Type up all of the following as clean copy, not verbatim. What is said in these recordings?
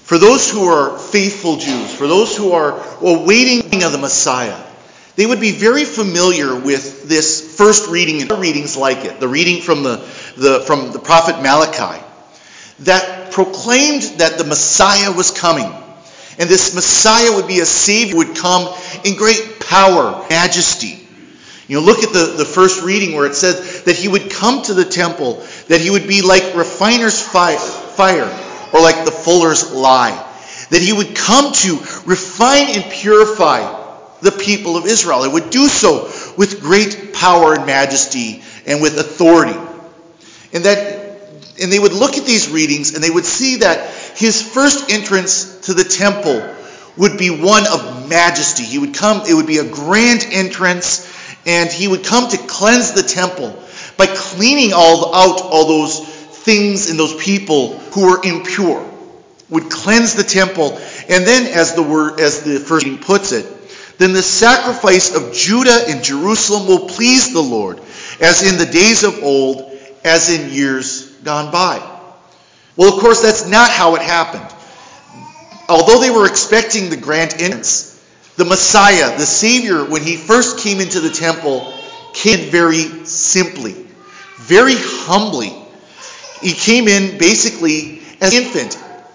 For those who are faithful Jews, for those who are awaiting of the Messiah, they would be very familiar with this first reading and other readings like it, the reading from the prophet Malachi, that proclaimed that the Messiah was coming. And this Messiah would be a Savior who would come in great power, majesty. Look at the first reading where it says that he would come to the temple, that he would be like refiner's fire, or like the fuller's lye. That he would come to refine and purify the people of Israel. It would do so with great power and majesty and with authority. And they would look at these readings and they would see that his first entrance to the temple would be one of majesty. He would come, it would be a grand entrance, and he would come to cleanse the temple by cleaning out all those things and those people who were impure. Would cleanse the temple, and then as the first reading puts it, then the sacrifice of Judah and Jerusalem will please the Lord, as in the days of old, as in years gone by. Well, of course, that's not how it happened. Although they were expecting the grand entrance, the Messiah, the Savior, when he first came into the temple, came in very simply, very humbly. He came in basically as an infant,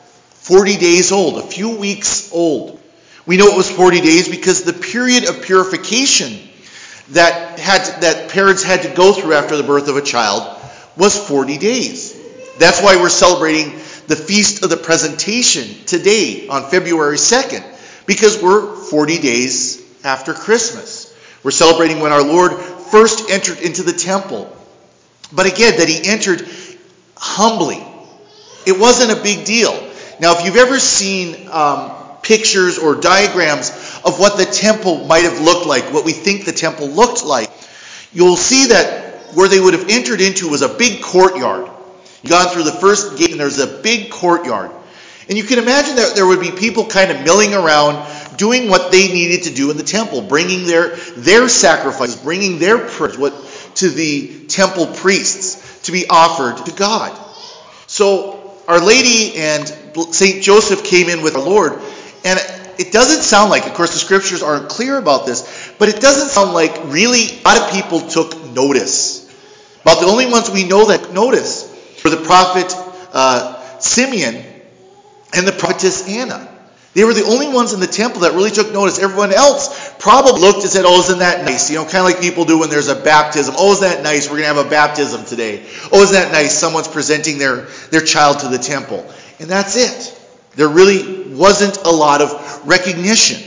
40 days old, a few weeks old. We know it was 40 days because the period of purification that parents had to go through after the birth of a child was 40 days. That's why we're celebrating the Feast of the Presentation today on February 2nd, because we're 40 days after Christmas. We're celebrating when our Lord first entered into the temple. But again, that he entered humbly. It wasn't a big deal. Now, if you've ever seen pictures or diagrams of what the temple might have looked like, what we think the temple looked like, you'll see that where they would have entered into was a big courtyard. You've gone through the first gate and there's a big courtyard. And you can imagine that there would be people kind of milling around, doing what they needed to do in the temple, bringing their sacrifices, bringing their prayers to the temple priests to be offered to God. So Our Lady and St. Joseph came in with our Lord, and it doesn't sound like, of course the scriptures aren't clear about this, but it doesn't sound like really a lot of people took notice. About the only ones we know that notice were the prophet Simeon and the prophetess Anna. They were the only ones in the temple that really took notice. Everyone else probably looked and said, oh, isn't that nice? Kind of like people do when there's a baptism. Oh, isn't that nice? We're going to have a baptism today. Oh, isn't that nice? Someone's presenting their child to the temple. And that's it. There really wasn't a lot of recognition.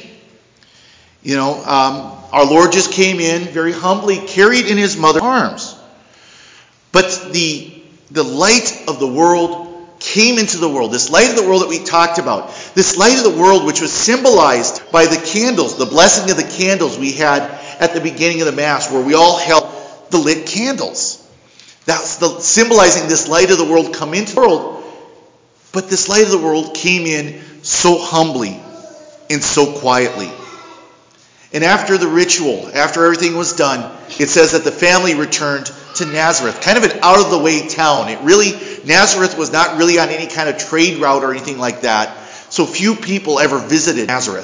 Our Lord just came in very humbly, carried in his mother's arms. But the light of the world came into the world. This light of the world that we talked about. This light of the world which was symbolized by the candles, the blessing of the candles we had at the beginning of the Mass, where we all held the lit candles. That's symbolizing this light of the world come into the world. But this light of the world came in so humbly and so quietly. And after the ritual, after everything was done, it says that the family returned to Nazareth, kind of an out-of-the-way town. Nazareth was not really on any kind of trade route or anything like that. So few people ever visited Nazareth.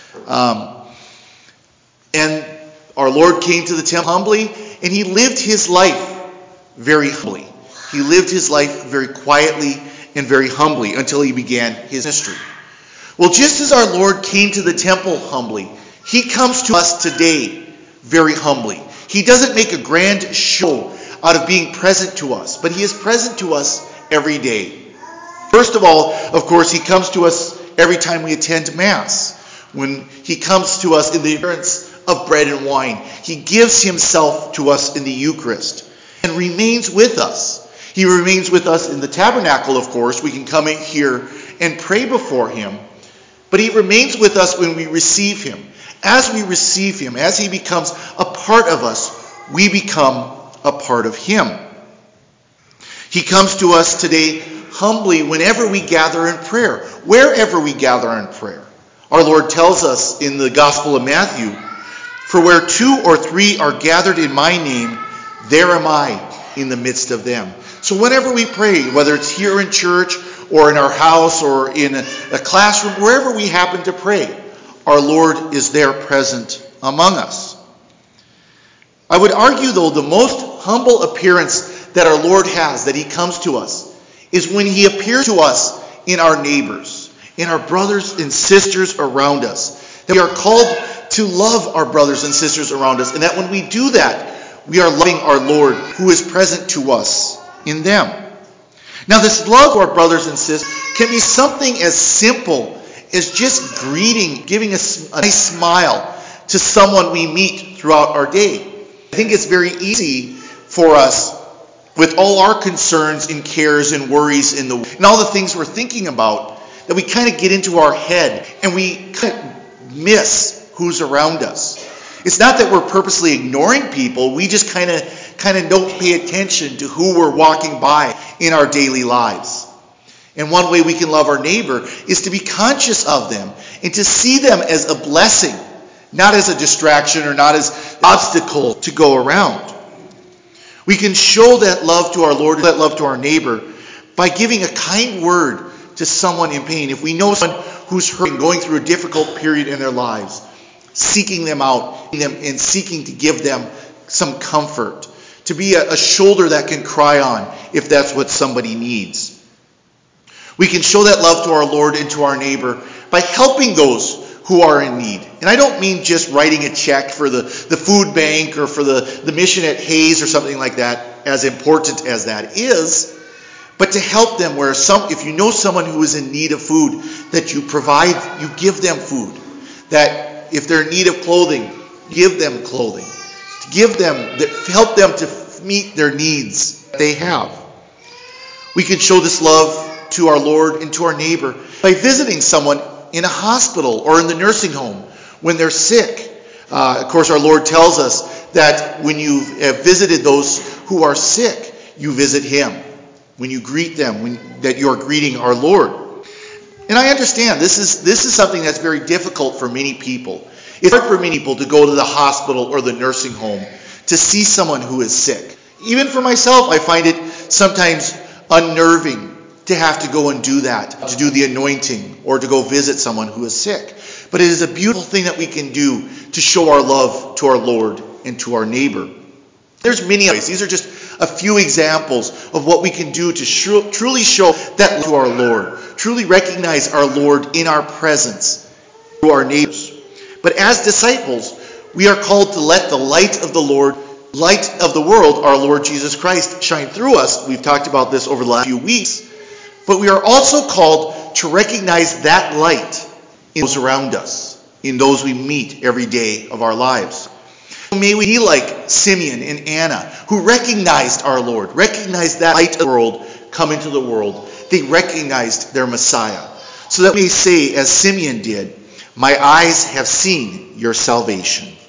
And our Lord came to the temple humbly, and he lived his life very humbly. He lived his life very quietly and very humbly until he began his ministry. Well, just as our Lord came to the temple humbly, he comes to us today very humbly. He doesn't make a grand show out of being present to us, but he is present to us every day. First of all, of course, he comes to us every time we attend Mass. When he comes to us in the appearance of bread and wine, he gives himself to us in the Eucharist and remains with us. He remains with us in the tabernacle, of course. We can come in here and pray before him. But he remains with us when we receive him. As we receive him, as he becomes a part of us, we become a part of him. He comes to us today humbly whenever we gather in prayer, wherever we gather in prayer. Our Lord tells us in the Gospel of Matthew, "For where 2 or 3 are gathered in my name, there am I in the midst of them." So whenever we pray, whether it's here in church or in our house or in a classroom, wherever we happen to pray, our Lord is there present among us. I would argue, though, the most humble appearance that our Lord has, that he comes to us, is when he appears to us in our neighbors, in our brothers and sisters around us. That we are called to love our brothers and sisters around us, and that when we do that, we are loving our Lord who is present to us in them. Now, this love of our brothers and sisters can be something as simple as just greeting, giving a nice smile to someone we meet throughout our day. I think it's very easy for us, with all our concerns and cares and worries and all the things we're thinking about, that we kind of get into our head and we kind of miss who's around us. It's not that we're purposely ignoring people. We just kind of don't pay attention to who we're walking by in our daily lives. And one way we can love our neighbor is to be conscious of them and to see them as a blessing, not as a distraction or not as an obstacle to go around. We can show that love to our Lord, that love to our neighbor, by giving a kind word to someone in pain. If we know someone who's hurting, going through a difficult period in their lives, seeking them out and seeking to give them some comfort, to be a shoulder that can cry on if that's what somebody needs. We can show that love to our Lord and to our neighbor by helping those who are in need. And I don't mean just writing a check for the food bank or for the mission at Hayes or something like that, as important as that is, but to help them where if you know someone who is in need of food, that you provide, you give them food. That if they're in need of clothing, give them clothing. Help them to meet their needs that they have. We can show this love to our Lord and to our neighbor by visiting someone in a hospital or in the nursing home when they're sick. Of course, our Lord tells us that when you have visited those who are sick, you visit him. When you greet them, that you're greeting our Lord. And I understand this is something that's very difficult for many people. It's hard for many people to go to the hospital or the nursing home to see someone who is sick. Even for myself, I find it sometimes unnerving to have to go and do that, to do the anointing or to go visit someone who is sick. But it is a beautiful thing that we can do to show our love to our Lord and to our neighbor. There's many ways. These are just a few examples of what we can do to truly show that love to our Lord, truly recognize our Lord in our presence to our neighbors. But as disciples, we are called to let the light of the Lord, light of the world, our Lord Jesus Christ, shine through us. We've talked about this over the last few weeks. But we are also called to recognize that light in those around us, in those we meet every day of our lives. May we be like Simeon and Anna, who recognized our Lord, recognized that light of the world come into the world. They recognized their Messiah. So that we may say, as Simeon did, "My eyes have seen your salvation."